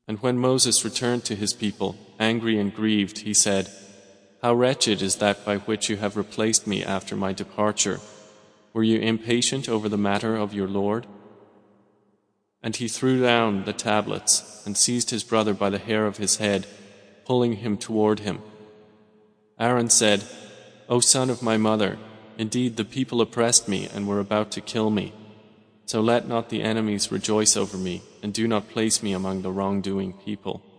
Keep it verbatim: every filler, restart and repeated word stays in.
And when Moses returned to his people, angry and grieved, he said, "How wretched is that by which you have replaced me after my departure. Were you impatient over the matter of your Lord?" And he threw down the tablets and seized his brother by the hair of his head, pulling him toward him. Aaron said, "O son of my mother, indeed the people oppressed me and were about to kill me. So let not the enemies rejoice over me, and do not place me among the wrongdoing people."